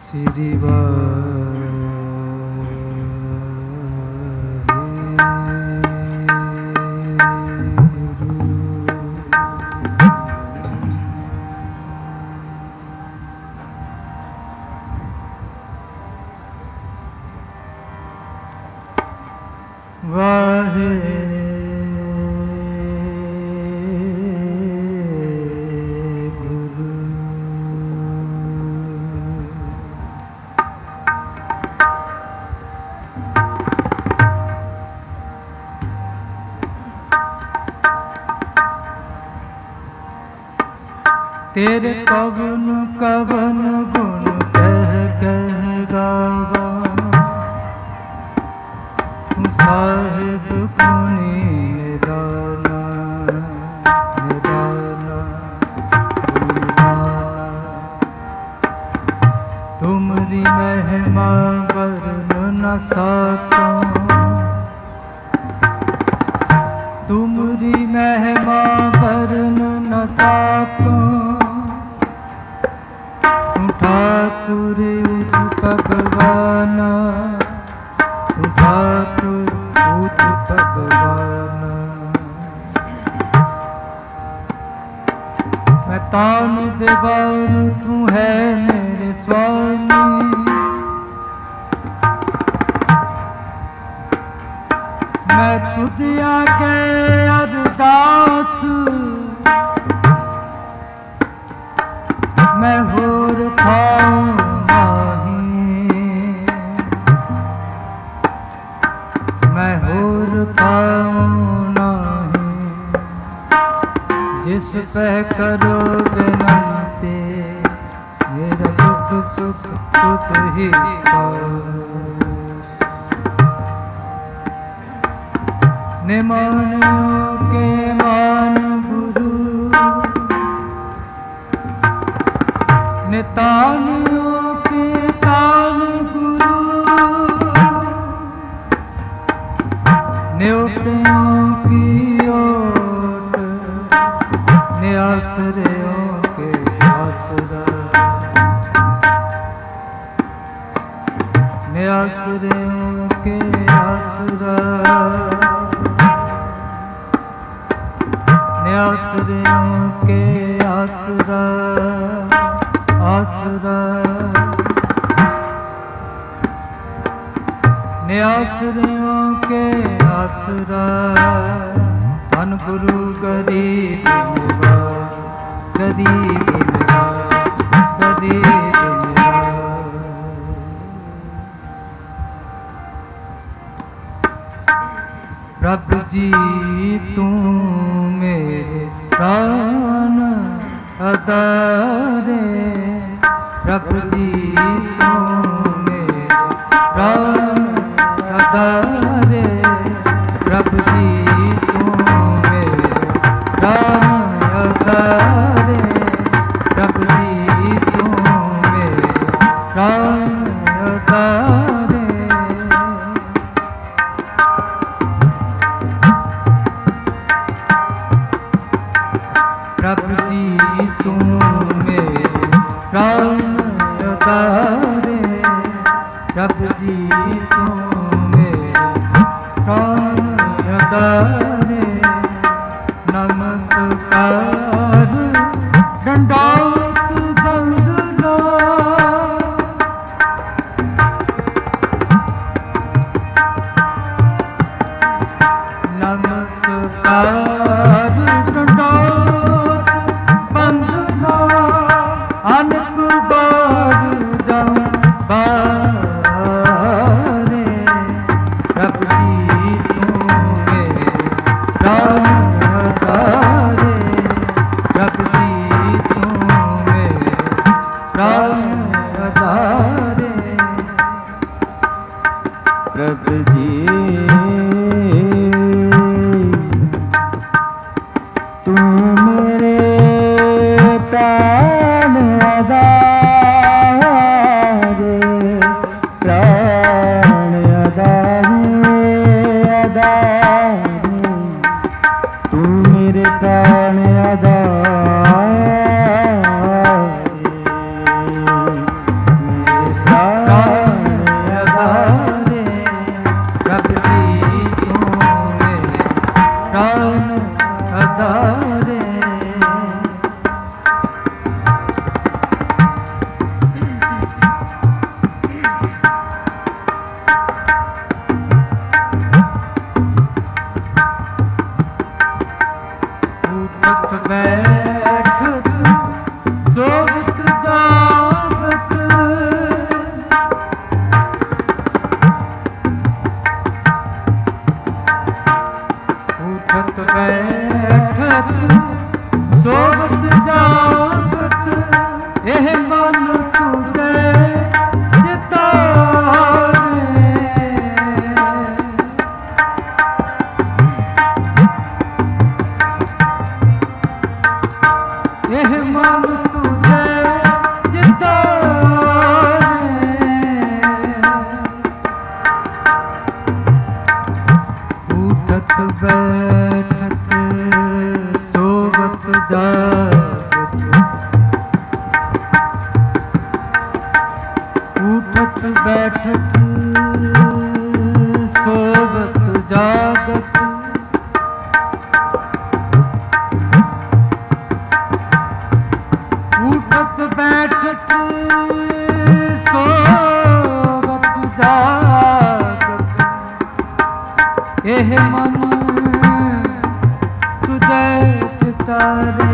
श्री तेरे कवन कवन गुण कह कह गावा, साहिब गुणी निदाना निदाना तुमरी महिमा वर्ण न साकूं, तुमरी महिमा वर्ण न साकूं। ठाकुर उठ भगवाना, ठाकुर उठ भगवाना। मैं तान देवारू तू है मेरे स्वामी, मैं तुझ आगे अरदास, मैं होर खाऊं नहीं, मैं होर खाऊं नहीं। जिस पे करो विनती, मेरा दुख सुख तुझ ही पाओ। निमानों के मान गुरु, नितानियों के तान गुरु, न्योटियों की ओट, न्यासरियों के आसरा, न्यासरियों के आसरा, न्यासरियों के आसरा आसरा, न्यासरियों के आसरा। धन गुरु गरीब निवाज, गरीब निवाज, गरीब निवाज। प्रभु जी तू मेरे प्राण आधारे, प्रभु जी तू मेरे प्राण आधारे, प्रभु जी तू मेरे प्राण आधारे, प्रभु जी तू मेरे प्राण आधारे। प्रभु जी तू मेरे प्राण आधारे, प्रभु जी तू मेरे प्राण आधारे। नमस्कार दंडौत वंदना, नमस्कार दंडौत वंदना। अनक बार जाऊं बारे, प्रभु जी तू मेरे प्राण आधारे, प्रभु जी तू मेरे प्राण आधारे। प्रभु जी तू मेरे प्राण आधारे, प्राण आधारे आधारे। तू मेरे प्राण आधारे, मेरे उठत बैठत सोवत जागत उठत बैठत सोवत जागत एह मन तुझे चितारे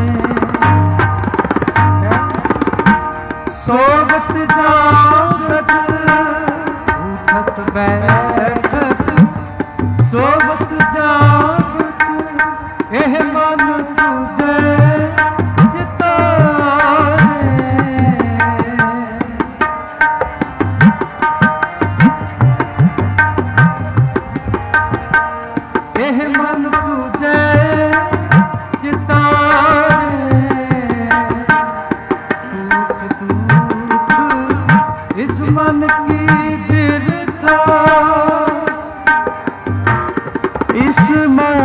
सोवत जागत उठत बैठत सोवत जागत एह मन तुझे चितारे एह मन तुझे चितारे सुख दुख इस मन की बिरथा इस मन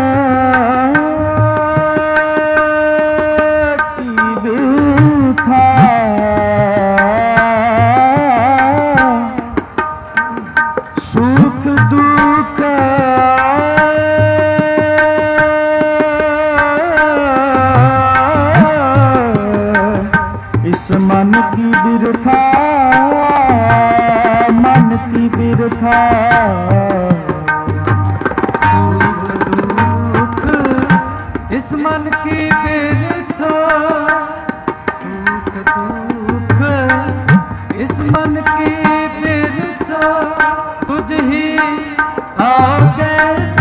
की बिरथा सुख दुख इस मन की बिरथा मन की बिरथा सुख दुख इस मन की बिरथा सुख दुख इस मन की बिरथा तुझ ही आगे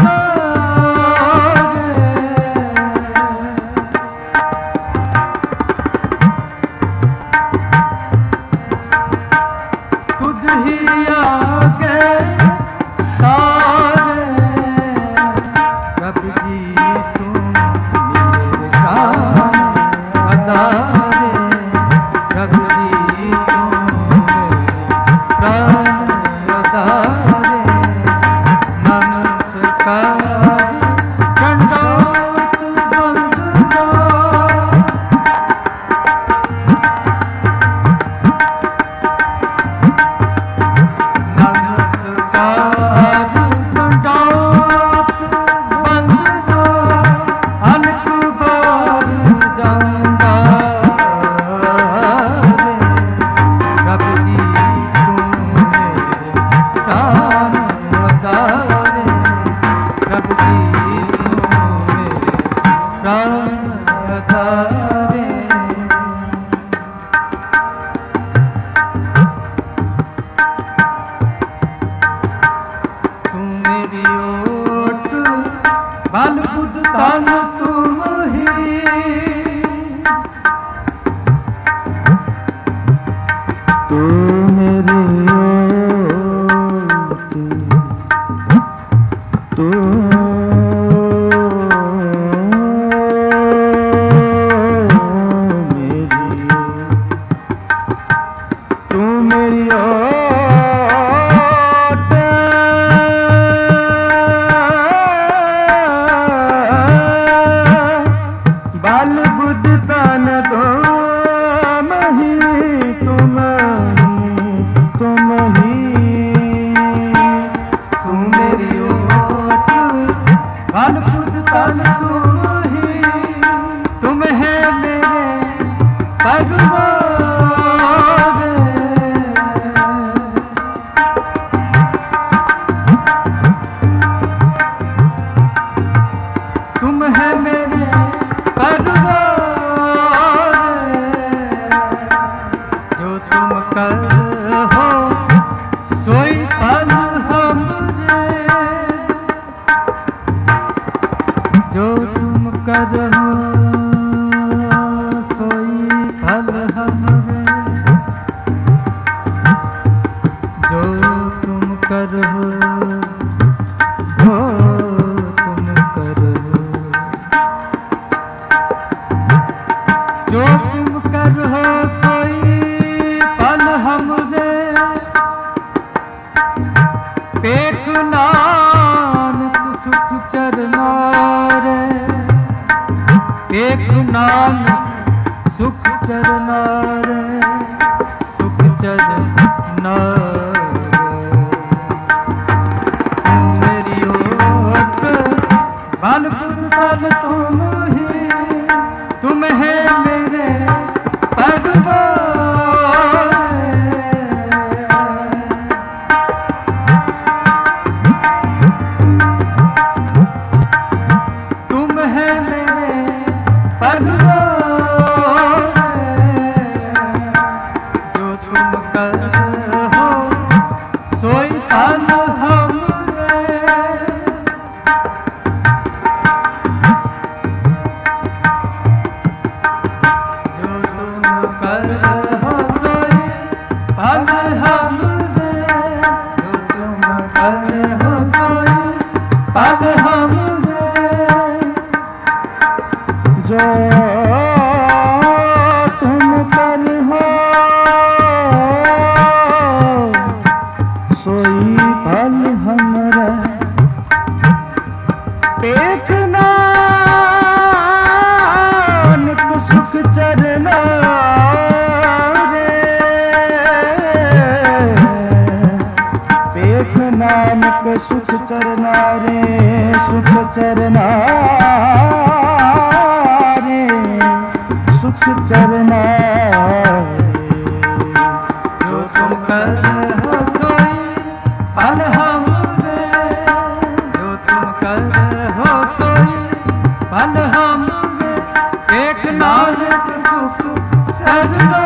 बल बुध तन तुम ही तू मेरी ओट तू मेरी ओट बल बुध तन तुम ही तुम ही तुम मेरी ओट बल बुध तन तुम ही तुम है मेरे परवार तुम है मेरे जो तुम कहो सोई फल हमरे जो तुम कहो सोई फल हमरे जो तुम कहो जो तुम करो सोई पल हमरे पेट नानक सुख चरना रे पेट नानक सुख चरना रे सुख चरना सोई फल हमरे जो तुम कर हो सोई फल हमरे जो तुम कर हो सोई फल हमरे जो तुम कर हो सोई फल हमरा पेख नानक सुख चरना रे पेख नानक सुख चरना रे सुख चरना रे सुख चरना जो तुम कर हो सोई फल हमरे जो तुम कर हो सोई फल हमरे एक नानक सुख चरना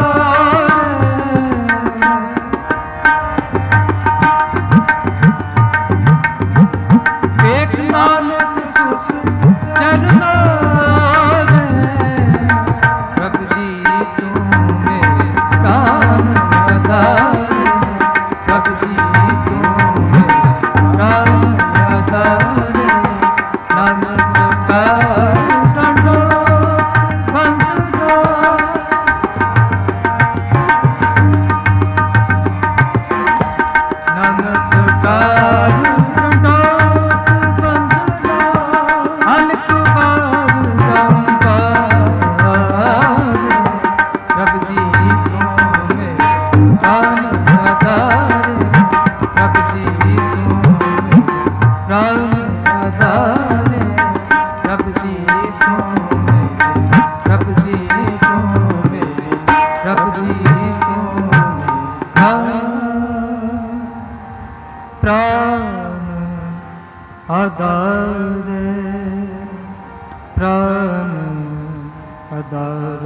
एक नानक सुख चरना प्रभु जी तुम मेरे प्राण आधार प्रभु जी तुम मेरे प्राण आधार नमस्कार दंडोत वंदना नमस्कार दंडोत वंदना अनक बार प्रभु जी तुम मेरे प्राण आधार प्रभु जी तुम मेरे प्राण आधार प्रभु जी तुम मेरे प्रभु जी तुम मेरे प्रभु जी तुम मेरे प्राण आधार प्राण आधार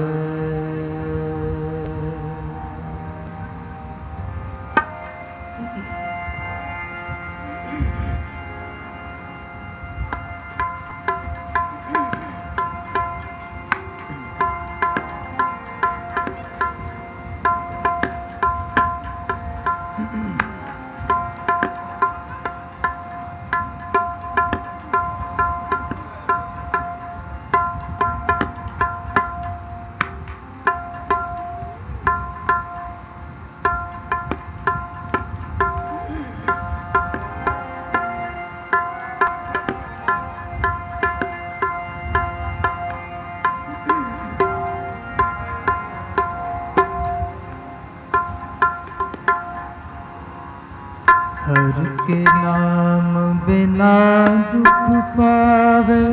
हर के नाम बिना दुख पावे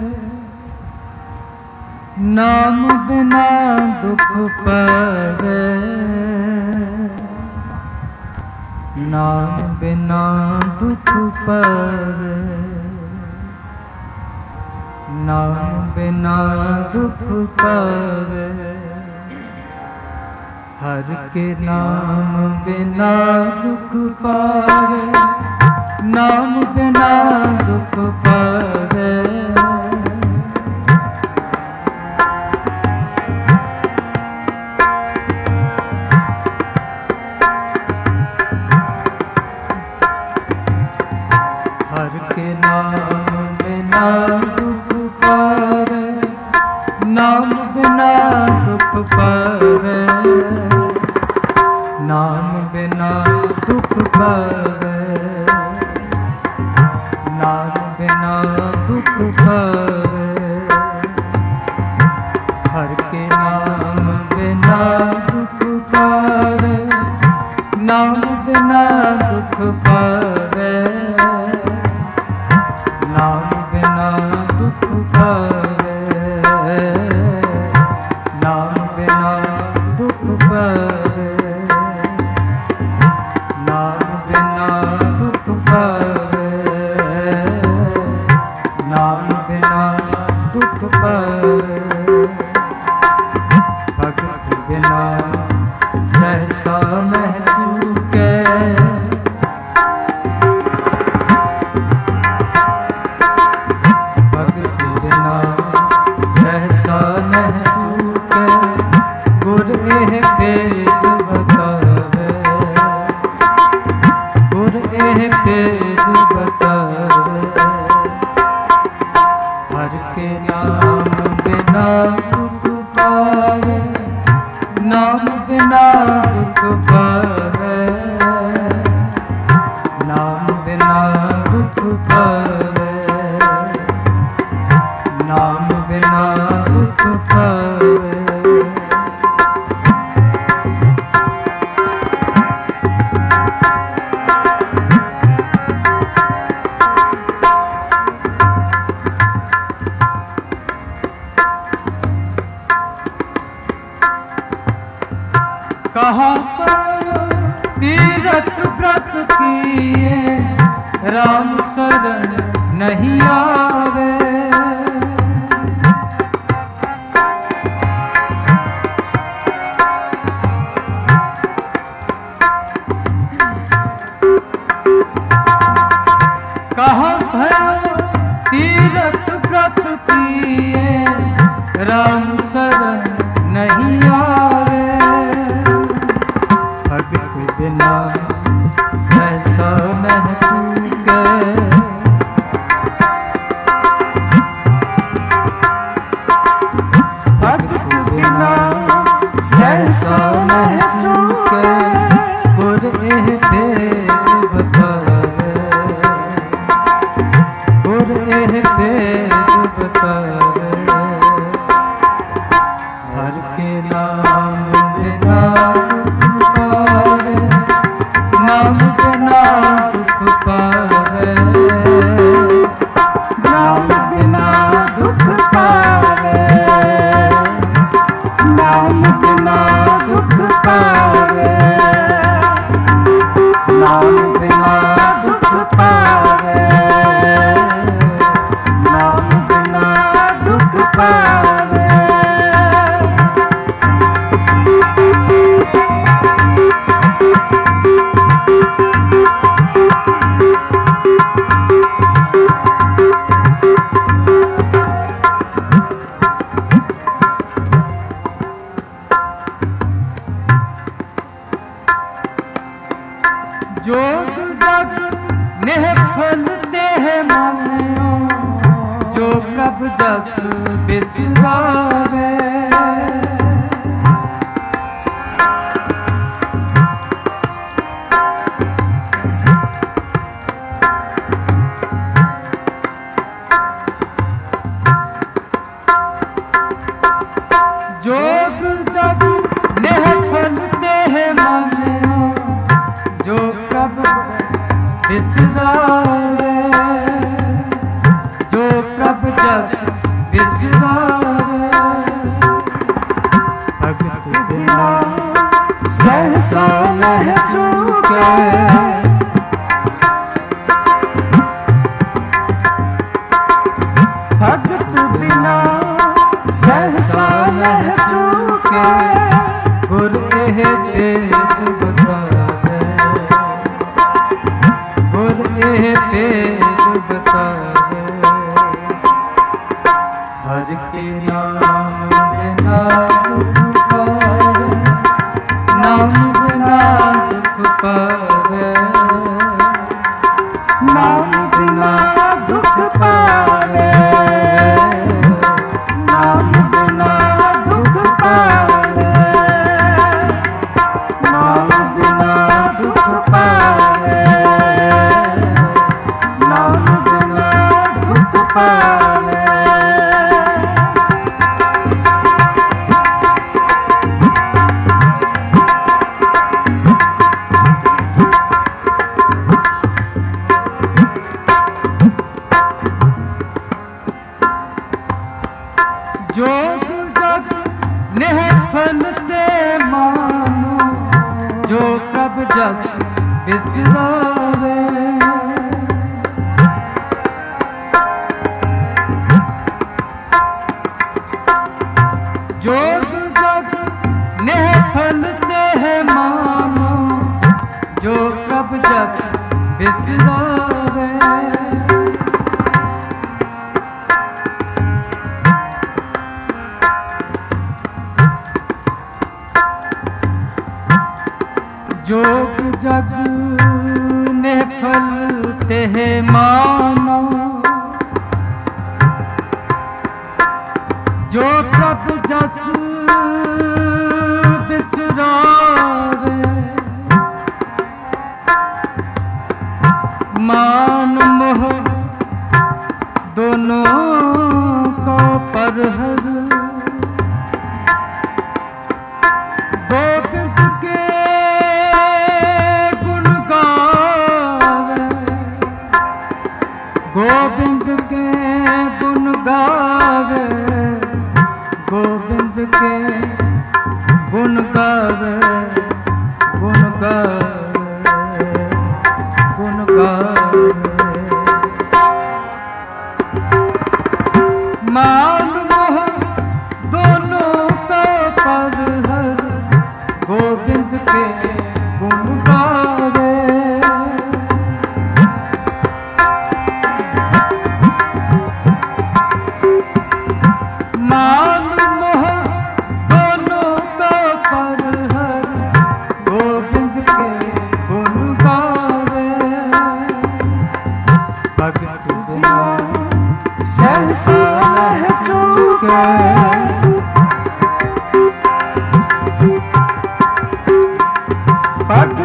नाम बिना दुख पावे नाम बिना दुख पावे नाम बिना दुख पावे हर के नाम बिना दुख पावे नाम बिना दुख पावे हर के नाम बिना दुख पावे नाम बिना दुख पावे नाम बिना दुख पावे नाम बिना दुख पावे हर के नाम बिना दुख पावे नाम बिना दुख पावे नाम बिना दुख पावे नाम बिना दुख पावे नाम बिना दुख पावे नाम बिना दुख पावे भगत बिना सहसा मह चूके व्रत किए राम शरण नहीं आवे। कहाँ भयो तीरथ व्रत किए राम शरण नहीं आवे। भगत बिना सहसा नह चूके, भगत बिना सहसा नह चूके, गुर एह भेद बतावे, गुर एह भेद बतावे। हर के नाम बिना दुख पावे, नाम बिना दुख पावे, नाम बिना दुख पावे, नाम बिना दुख पावे, नाम बिना दुख पावे, नाम बिना दुख पावे। जोग जग नेह फलते हैं मानो, जो प्रभ जस बिसरावे। जोग जग नेह फलते हैं मानो, जो प्रभ बिसरावे, जो प्रभ जस बिसरावे। भगत बिना सहसा नह चूके, भगत बिना सहसा नह चूके, गुर एह भेद बतावे, गुर एह भेद बतावे। हर के नाम बिना दुख पावे, नाम बिना दुख पावे, नाम बिना दुख पावे, नाम बिना दुख पावे, नाम बिना दुख पावे, नाम बिना दुख पावे। जोग जग नेह फलते मानो, जो प्रभ जस बिसरावे। जोग जग नेह फलते हैं मानो, जो प्रभ जस बिसरावे। जोग जग ने फलते हैं मानो, जो प्रभ जस बिसरावे। मान मोह दोनों को परहर, गोविंद के गुण गावे, गोविंद के गुण गावे, गोविंद के गुण गावे, गुण गावे।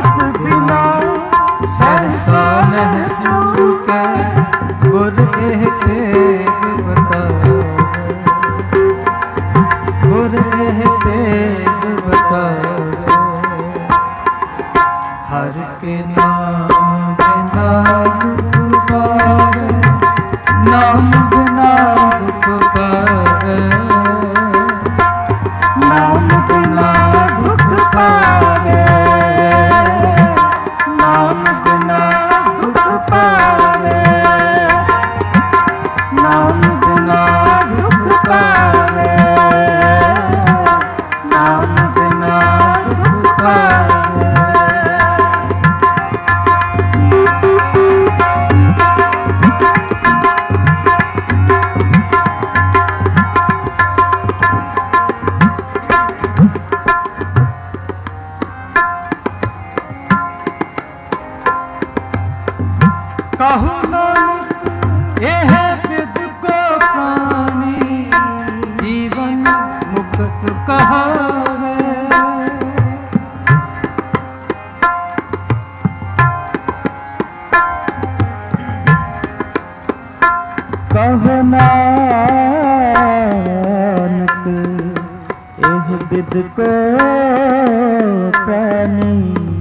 बिना सहसा नह चूके, गुर एह तेग बतावे, गुर एह तेग बतावे। हर के नाम बिना दुख पावे, नाम बिना दुख पावे, नाम बिना दुख पावे, नाम बिना दुख पावे, नाम बिना दुख पावे, नाम बिना दुख पावे। कहु नानक एह विद को प्राणी, जीवन मुक्त कहावे। कहु नानक एह विद को प्राणी,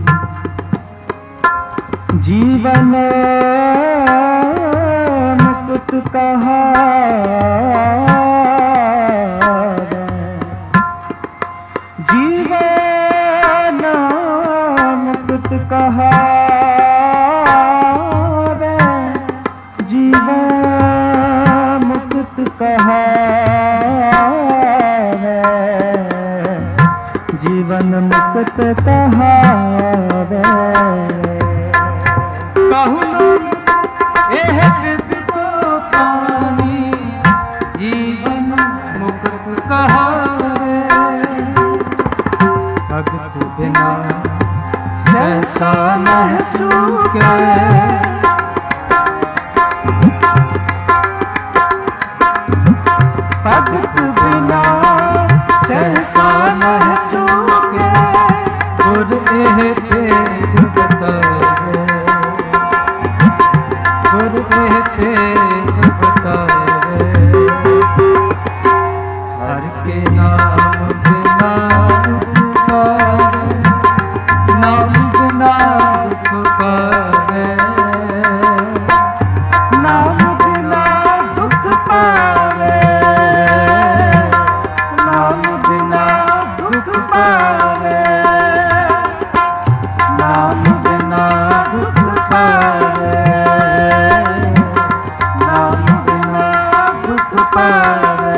जीवन मुक्त कहावे। जीवन मुक्त कहावे, जीवन मुक्त कहावे, जीवन मुक्त कहावे। कहु नानक एह विद को प्राणी, जीवन मुक्त कहावे। भगत बिना सहसा नह चूके, भगत बिना सहसा नह चूके, गुर एह तेग बतावे, गुर एह तेग बतावे। हर के नाम बिना दुख पावे, नाम बिना दुख पावे, नाम बिना दुख पावे, नाम बिना दुख पावे, नाम बिना दुख पावे, नाम बिना दुख पावे।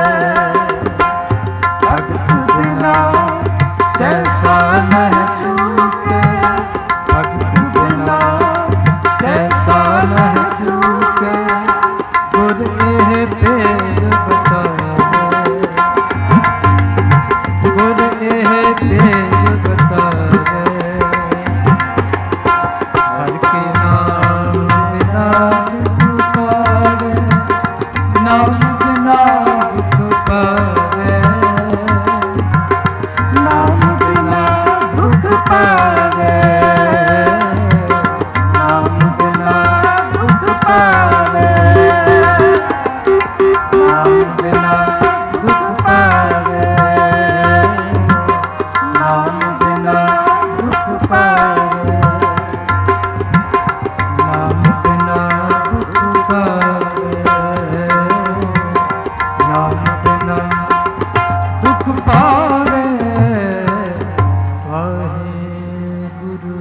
भगत बिना सहसा नह चूके, भगत बिना सहसा नह चूके, गुर एह तेग बतावे, गुर एह तेग बतावे। हर के नाम बिना दुख पावे, नाम बिना दुख पावे, नाम बिना दुख पावे, नाम बिना दुख पावे, नाम बिना दुख पावे, नाम बिना दुख पावे, नाम बिना दुख पावे, नाम बिना दुख पावे। वाहेगुरु।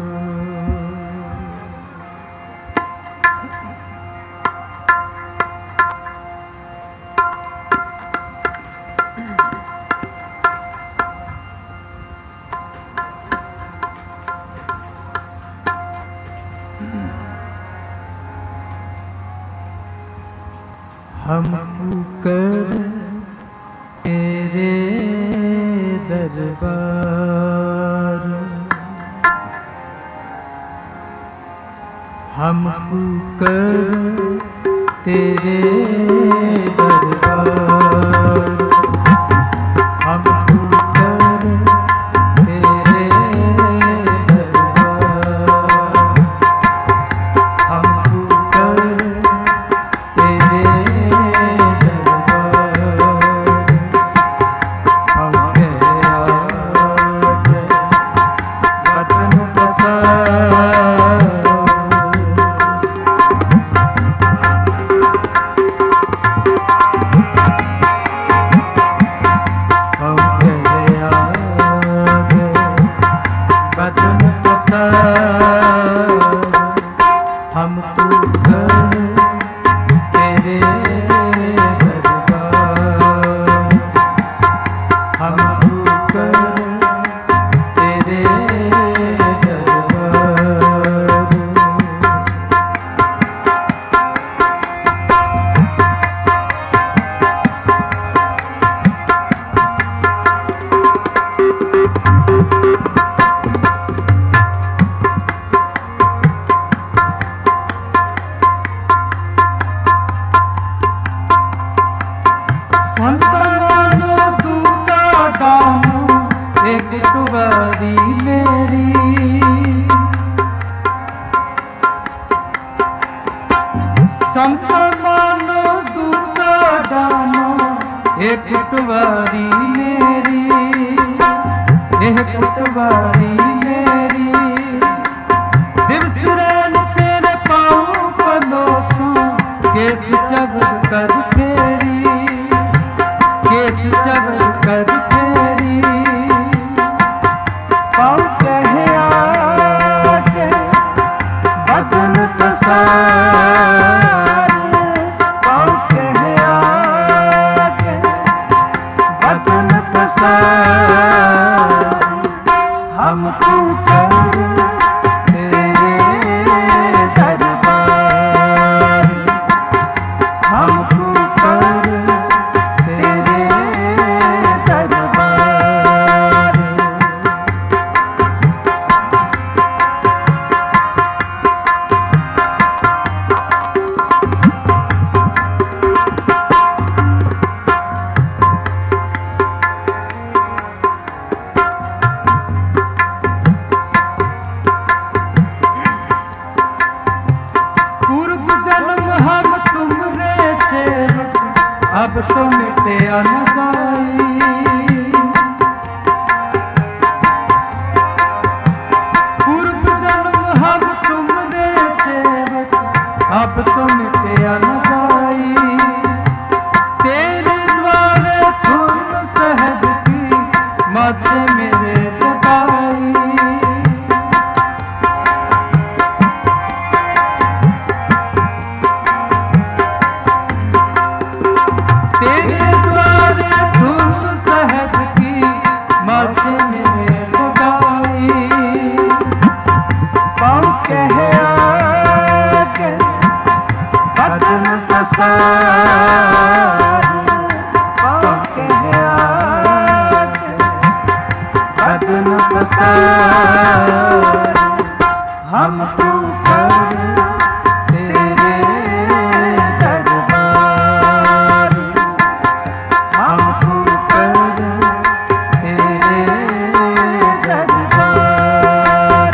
हमको कर तेरे दरबार, हमको कर तेरे दरबार, हमको कर तेरे दरबार। संकट मानो दूता डानो एक कुटवारी मेरी, एक कुटवारी मेरी। दिवस रैन तेरे पाँव पलोसों केस चबर कर फेरी, केस चबर कर फेरी। पाँव कहे आके बदन पसार, पाँव कहे आके बदन पसार। हमको कर तेरे दरबार, हमको कर तेरे दरबार। पूर्व जन्म हम तुमरे सेवक अब तो मिटे न जाई। पूर्व जन्म हम तुमरे सेवक अब तो मिटे न जाई। तेरे द्वारे धुन सहज की मध्य मेरे लगाई। तेरे द्वारे धुन सहज की मध्य मेरे लगाई। पाँव कहे आके बदन पसार, पाँव कहे आके बदन पसार। हमको कर तेरे दरबार, हमको कर तेरे दरबार।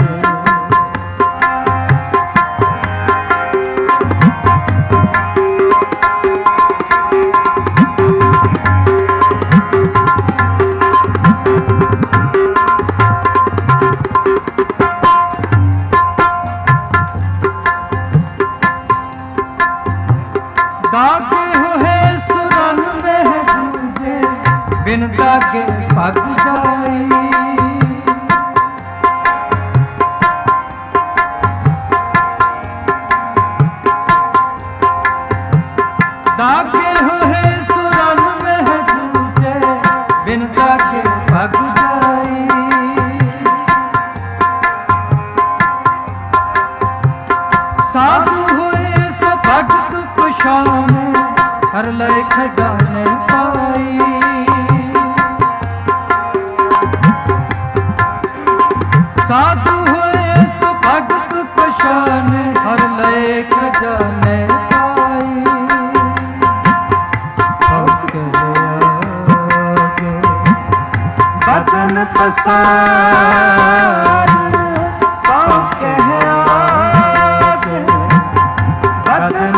दागे हुए सुरन में गूंजे बिन दागे पग जाई। दागे हुए सुरन में गूंजे बिन दागे पग जाई। साधु हुए सो भक्त कुशान हर लय खजाने पाई। साधु हुए सो भक्त कुशान हर लय खजाने पाई। बदन पसार, पाँव कहे आके बदन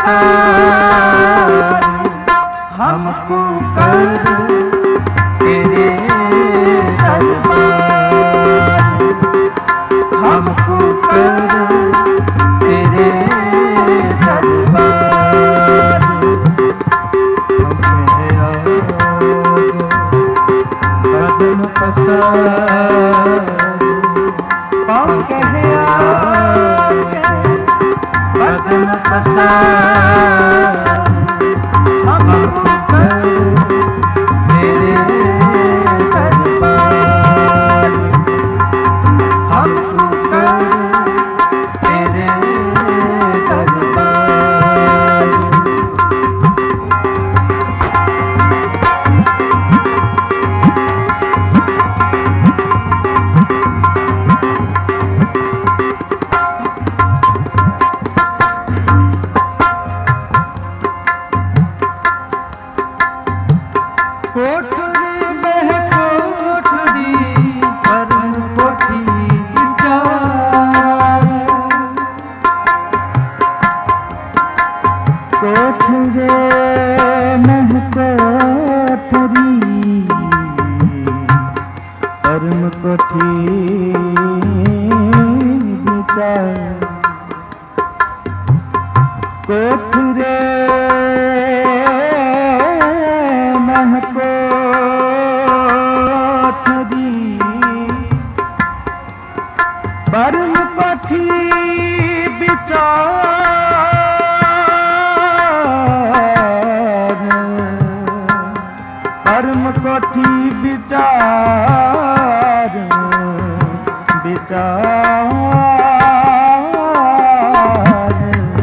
पसार। हमको कर तेरे दरबार, हमको कर तेरे दरबार। बदन पसार, पाँव कहे आके बदन पसार। हमको कर तेरे दरबार, हमको कर तेरे दरबार। बसा कोठ रे मह कोठरी परम कोठी विचार परम कोठी विचार विचार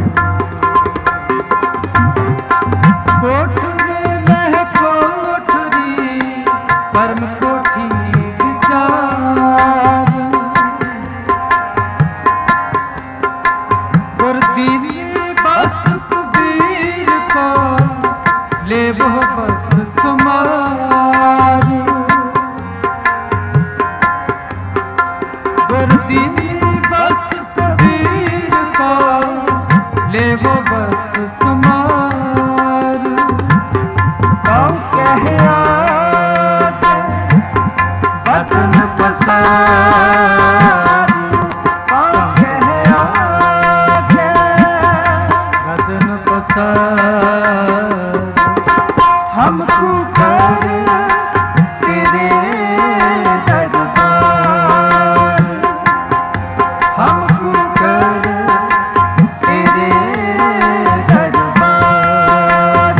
कोठरी मह कोठरी परम कोठी विचार गुरदीनी बस्त कबीर को ले वो बस्त समार गुरदीनी बस्त कबीर को ले वो बस्त समार कौ कह बदन पसार कौ कह बदन पसार हमको कर तेरे दरबार हमको कर तेरे दरबार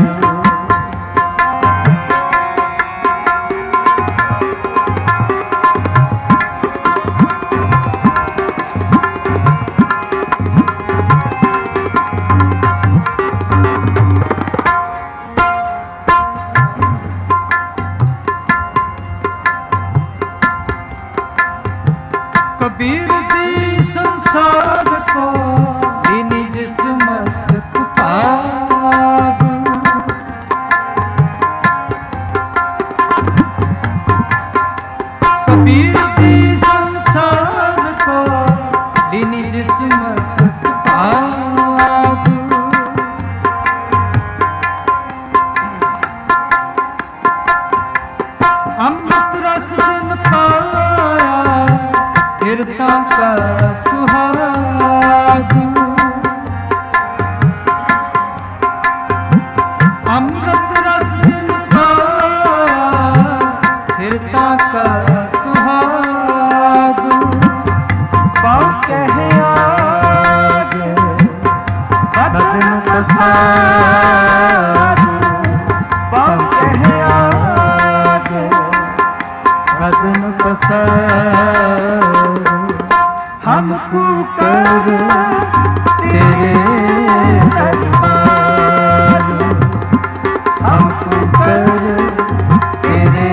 कबीर दी संसार को दीनी जिस मस्तक पाग कबीर दी संसार को दीनी जिस मस्तक पाग अमृत रस जिन पाया कीर्ता का सुहाग अमृत रस जिन पाया कीर्ता का सुहाग पाँव कह आगे बदन पसार पाँव कह आगे बदन पसार हमको कर तेरे दरबार हमको कर तेरे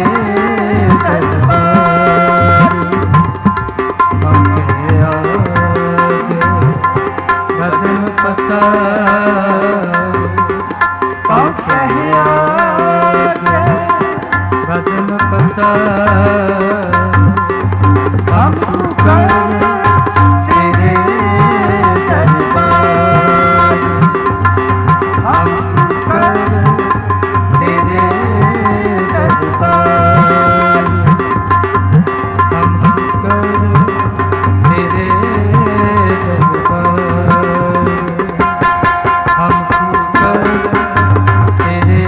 दरबार हम आगे बदन पसार पाँव कह आगे बदन पसार हमको कर तेरे दरबार हमको कर तेरे दरबार हम कर तेरे दरबार हम कर तेरे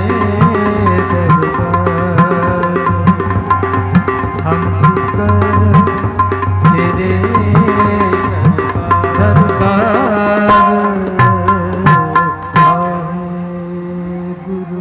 दरबार हम कर तेरे दरबार गुरु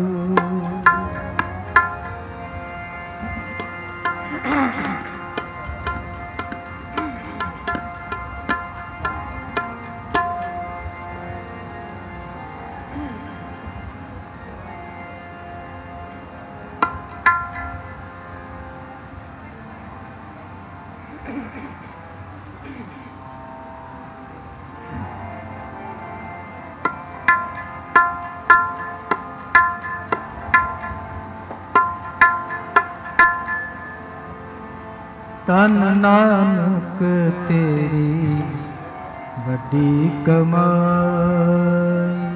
तन नानक तेरी बड़ी कमाई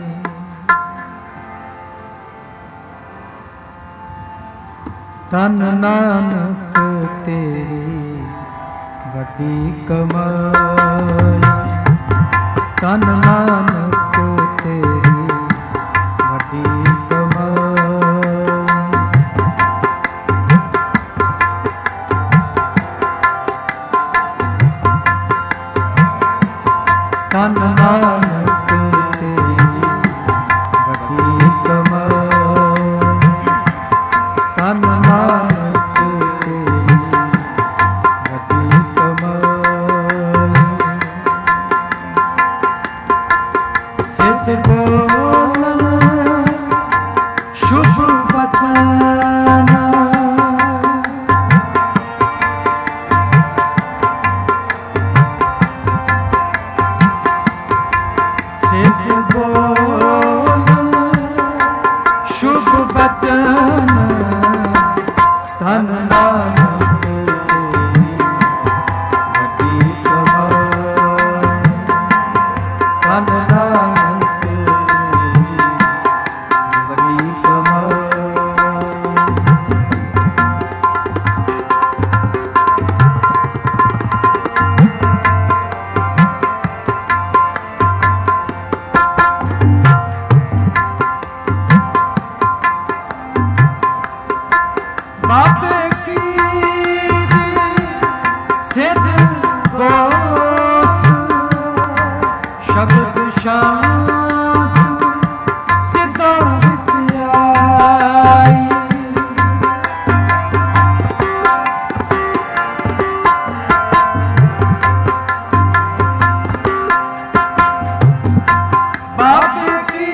तन नानक तेरी ਵੱਡੀ ਕਮਾਈ। ਤਨ ਨਾਨਕ ਤੇਰੀ ਵੱਡੀ ਕਮਾਈ। ਤਨ ਨਾਨਕ ਤੇਰੀ ਵੱਡੀ ਕਮਾਈ। ਤਨ ਨਾਨਕ ਤੇਰੀ ਵੱਡੀ ਕਮਾਈ। ਸਿੱਧ ਬੋਲਨ ਸ਼ੁਭ ਬਚਨ ਸਿੱਧ ਬੋਲਨ ਸ਼ੁਭ ਬਚਨ ਧਨ ਨਾਨਕ ਤੇਰੀ ਵੱਡੀ ਕਮਾਈ। ਧਨ ਨਾਨਕ ਤੇਰੀ ਵੱਡੀ ਕਮਾਈ। ਬਾਬੇ ਕੀ ਸਿੱਧ ਗੋਸ਼ਟ ਸ਼ਬਦ ਸ਼ਾਂਤ ਸਿੱਧਾਂ ਵਿੱਚ ਆਈ। ਬਾਬੇ ਕੀ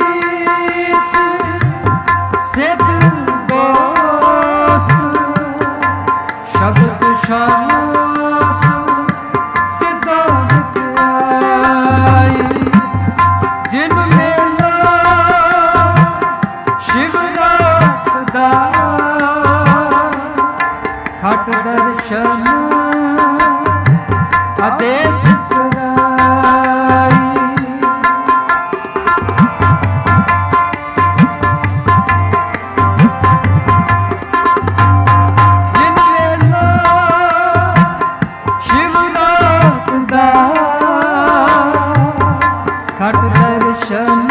ਸਿੱਧ ਸ਼ਬਦ ਸ਼ਾਂਤ ਸਿੱਧਾਂ ਵਿੱਚ ਆਈ। ਜਿਨ ਮੇਲਾ ਸ਼ਿਵ ਰਾਤ ਦਾ ਖਟ ਦਰਸ਼ਨ ਆਦੇਸ਼ ਸਰਾਈ। ਖਟ ਦਰਸ਼ਨ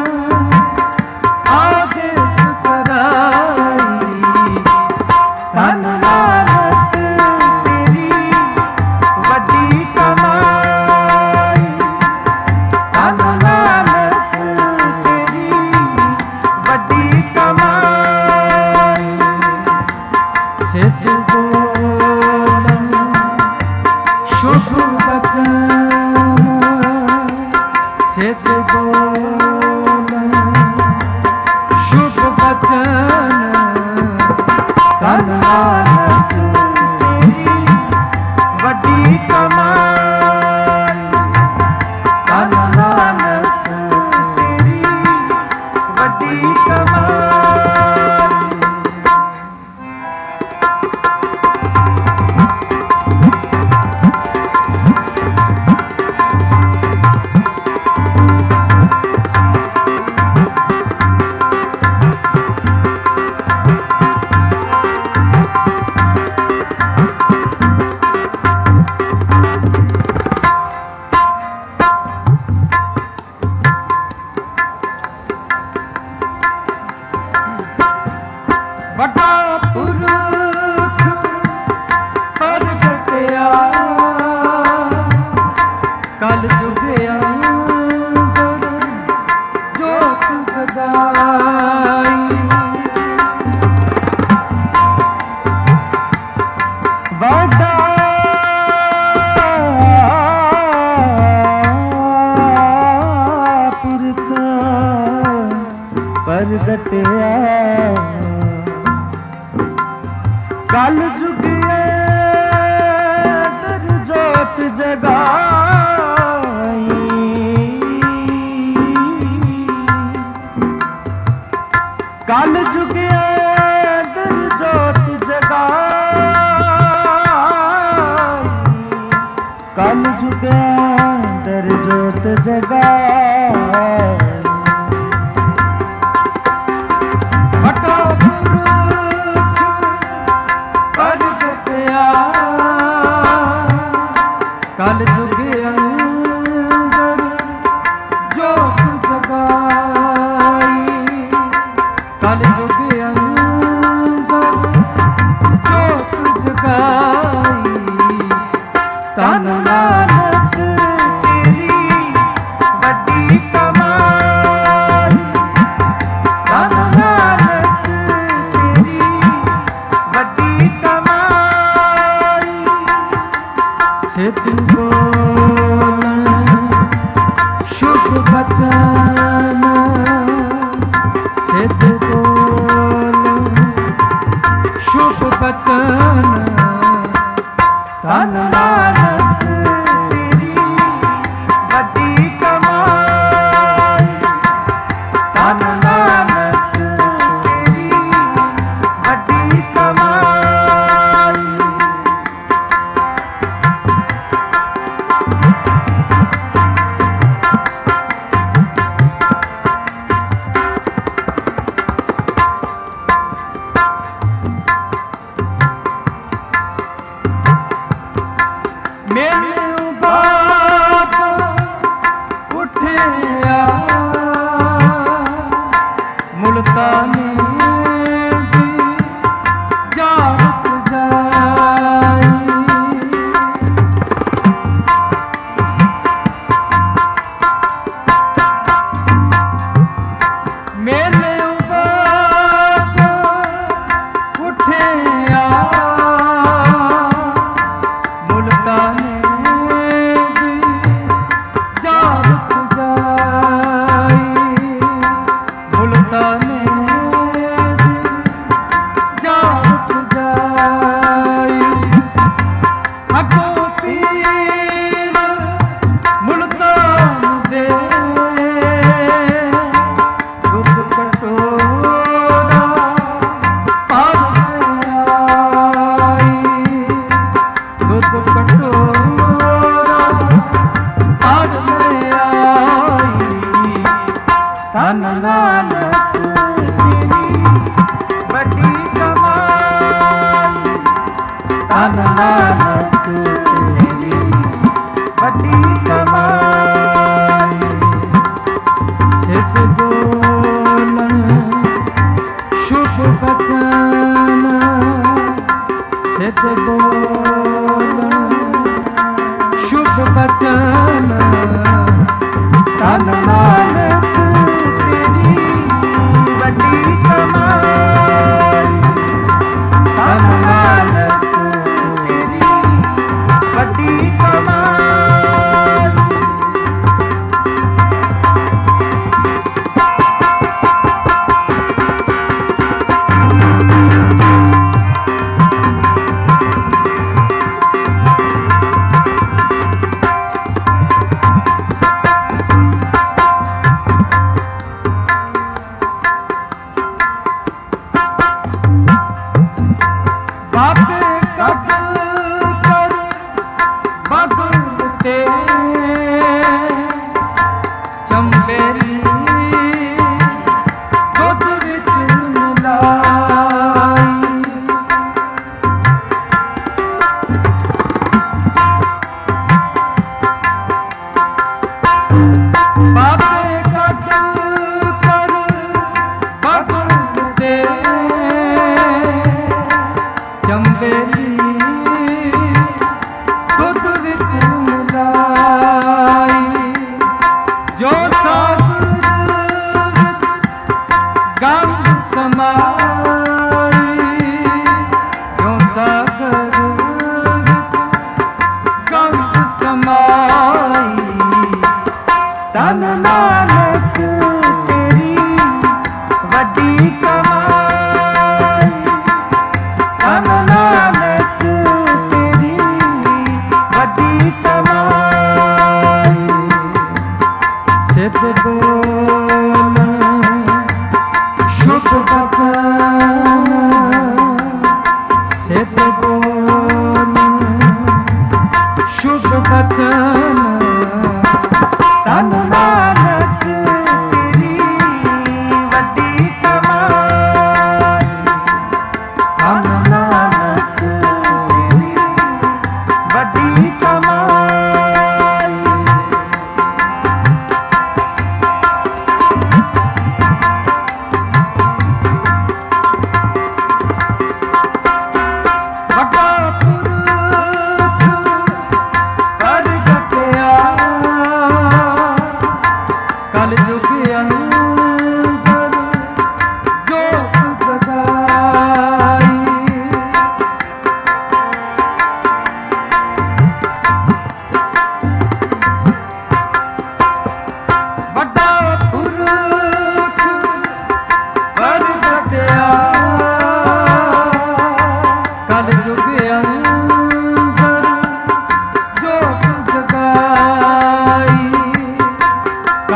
ਆਦੇਸ਼ ਸਰਾਈ। ਧਨ ਨਾਨਕ ਤੇਰੀ ਵੱਡੀ ਕਮਾਈ। ਧਨ ਨਾਨਕ ਤੇਰੀ ਵੱਡੀ ਕਮਾਈ। ਸਿੱਧ ਬੋਲਨ ਸ਼ੁਭ ਬਚਨ ਸਿੱਧ ਬੋਲਨ ਸ਼ੁਭ ਬਚਨ ਧਨ ਨਾਨਕ ਤੇਰੀ ਵੱਡੀ ਕਮਾਈ। ਧਨ ਨਾਨਕ ਤੇਰੀ ਵੱਡੀ ਕਮਾਈ। ਵੱਡਾ ਪੁਰਖ ਪ੍ਰਗਟਿਆ ਕਲ ਜੁਗਿਆ ਜੋਤ ਜਗਾਈ। ਵੱਡਾ ਪੁਰਖ ਪ੍ਰਗਟਿਆ ਕਲ ਜੁਗਿਆ ਦਰ ਜੋਤ ਜਗਾਈ। ਕਲ ਜੁਗਿਆ ਦਰ ਜੋਤ ਜਗਾਈ। ਕਲ ਜੁਗਿਆ ਦਰ ਜੋਤ ਜਗਾਈ। ਵੱਡਾ ਪੁਰਖ ਪ੍ਰਗਟਿਆ ਵੱਡੀ ਕਮਾਈ ਧਨ ਨਾਨਕ ਤੇਰੀ ਵੱਡੀ ਕਮਾਈ ਮੈਨੂੰ ਬਾਪ ਉੱਠਿਆ ਮੁਲਤਾਨੀ ਦੀ ਜਾਤ ਜਾਈ ਮੈਨੂੰ ਬਾਪ ਉੱਠਿਆ ਮੁਲਤਾਨੀ ਧਨ ਨਾਨਕ ਤੇਰੀ ਵੱਡੀ ਕਮਾਈ ਧਨ ਨਾਨਕ ਤੇਰੀ ਵੱਡੀ ਕਮਾਈ ਸਿਸ ਬੋਲਣ ਸ਼ੁਭ ਬਚਨ ਸਿਸ ਬੋਲਣ ਸ਼ੁਭ ਬਚਨ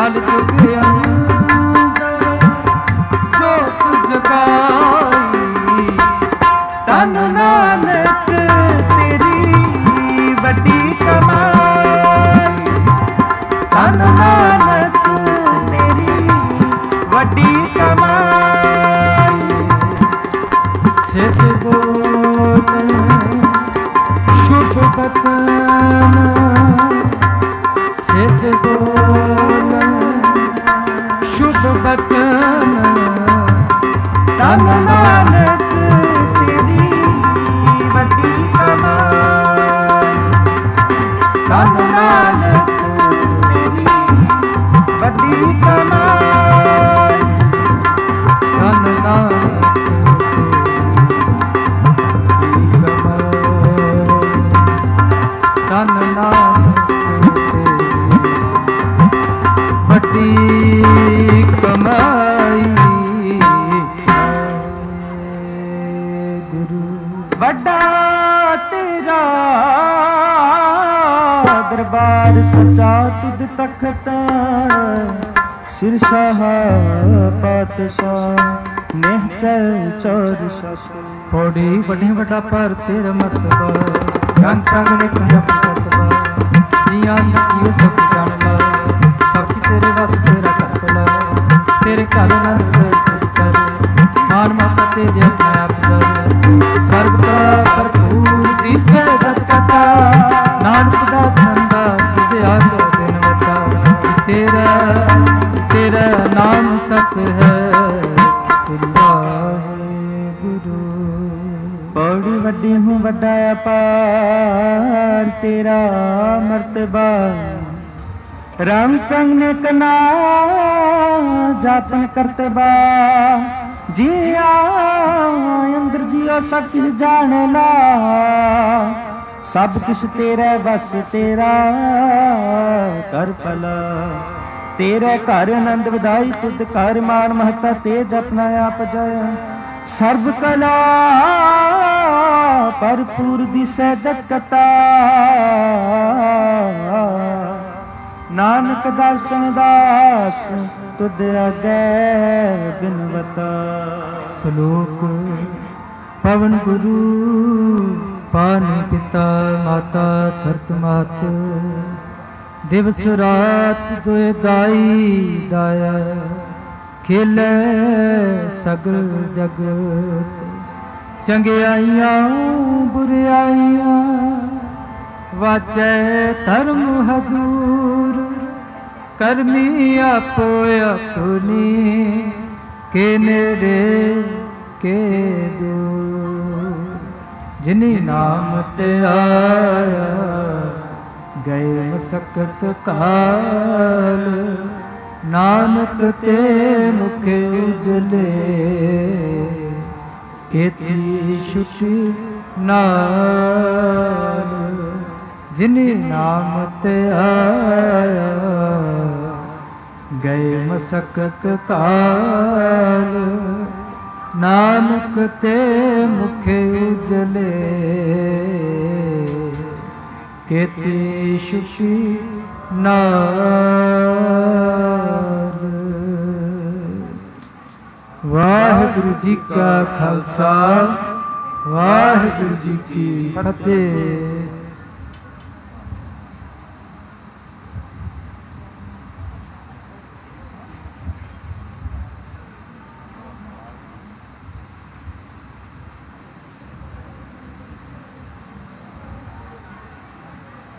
ਕਲ ਜੁਗ ਅੰਦਰ ਜੋਤ ਜਗਾਈ। ਧੰਨ ਨਾਨਕ ਤੇਰੀ ਵੱਡੀ ਕਮਾਈ, ਧੰਨ ਨਾਨਕ ਤੇਰੀ ਵੱਡੀ ਕਮਾਈ। ਸਿਸ ਬੋਲ ਸ਼ੁਭ ਬਚਨ, ਸਿਸ ਬੋਲ ਸ਼ੁਭ ਬਚਨ। ਧੰਨ ਨਾਨਕ ਤੇਰੀ ਵੱਡੀ ਕਮਾਈ, ਧੰਨ ਨਾਨਕ ਤੇਰੀ ਵੱਡੀ ਕਮਾਈ। ਧੰਨ ਨਾਨਕ ਧੰਨ ਨਾਨਕ ਵੱਡੀ ਕਮਾਈ। ਗੁਰੂ ਵੱਡਾ ਤੇਰਾ ਦਰਬਾਰ ਸਜਾ ਤੁਧ ਤਖਤ, ਸਿਰ ਸ਼ਾਹ ਪਾਤਸ਼ਾਹ ਨਿਹਚਲ ਚੌਰ ਸ਼ਾਸ। ਪੌੜੀ ਵੱਡੇ ਵੱਡਾ ਪਰ ਤੇਰਾ ਮਰਤਬਾ, ਗੰਗ ਪ੍ਰਗ ਨੇ ਕੰਜਪ ਕਰਤਬਾ। ਜੀਆਂ ਜੀਏ ਸਭ ਜਾਣ ਲਾ, ਸਭ ਤੇਰੇ ਵਸ ਤੇਰਾ ਕਰਤਲਾ। ਤੇਰੇ ਘਰ ਨੰਦ ਕਰ ਮਾਨ ਮਾਤਾ ਤੇ ਜੇ ਆਪਣਾ ਆਪ ਕਰ। ਸਰਬ ਦਾ ਭਰਪੂਰ ਦਿਸੈ ਜਤ ਕਥਾ, ਨਾਨਕ ਦਾ ਸੰਦਾ ਤੁਝੇ ਆਗ ਦਿਨ ਵਤਾ। ਤੇਰਾ ਤੇਰਾ ਨਾਮ ਸਚ ਹੈ ਸ੍ਰੀ ਵਾਹਿਗੁਰੂ। ਪੌੜੀ ਵੱਡੀ ਹੂੰ ਵੱਡਾ ਅਪਾਰ ਤੇਰਾ ਮਰਤਬਾ। ਰਾਮ ਸੰਗ ਨੇ ਕਨਾ ਜਾਪਨ ਕਰਤਬਾ। ਜੀਆ ਅੰਦਰ ਜੀਓ ਸਭ ਕਿਛ ਜਾਣ ਲਾ, ਸਭ ਕਿਛ ਤੇਰਾ ਬਸ ਤੇਰਾ ਕਰ ਭਲਾ। ਤੇਰੇ ਘਰ ਆਨੰਦ ਵਧਾਈ ਤੁਧ ਘਰ ਮਾਨ ਮਹਤਾ, ਤੇਜ ਆਪਣਾ ਆਪ ਜਾਇਆ। ਸਰਬ ਕਲਾ ਭਰਪੂਰ ਦਿਸੈ ਜਗਤਾ, ਨਾਨਕ ਦਰਸ਼ਨ ਦਾਸ ਤੁਧ ਆਗੇ ਬਿਨਵਤਾ। ਸ਼ਲੋਕ ਪਵਨ ਗੁਰੂ ਪਾਣੀ ਪਿਤਾ ਮਾਤਾ ਧਰਤ ਮਾਤ। ਦਿਵਸ ਰਾਤ ਦੁਇ ਦਾਈ ਦਾਇਆ, ਖੇਲੇ ਸਗਲ ਜਗਤ। ਚੰਗਿਆਈਆਂ ਬੁਰਿਆਈਆਂ ਵਾਚੈ ਧਰਮ ਹਦੂਰ। ਕਰਮੀ ਆਪੋ ਆਪਣੀ ਕੇ ਨੇੜੇ ਕੇ ਦੂਰ। ਜਿਨੀ ਨਾਮ ਤੇ ਆਇਆ ਗਏ ਮਸਕਤ ਕਾਲ। ਨਾਨਕ ਤੇ ਮੁਖ ਉਜਲੇ ਕੀਤੀ ਛੁਟੀ ਨਾਲ। ਜਿਨੀ ਨਾਮ ਤੇ ਆਇਆ ਗਏ ਮਸਕਤ ਕਾਲ। ਨਾਨਕ ਤੇ ਮੁਖ ਉਜਲੇ ਕੀਤੀ ਛੁਟੀ ਨਾਲ। ਵਾਹਿਗੁਰੂ ਜੀ ਕਾ ਖਾਲਸਾ, ਵਾਹਿਗੁਰੂ ਜੀ ਕੀ ਫਤਿਹ।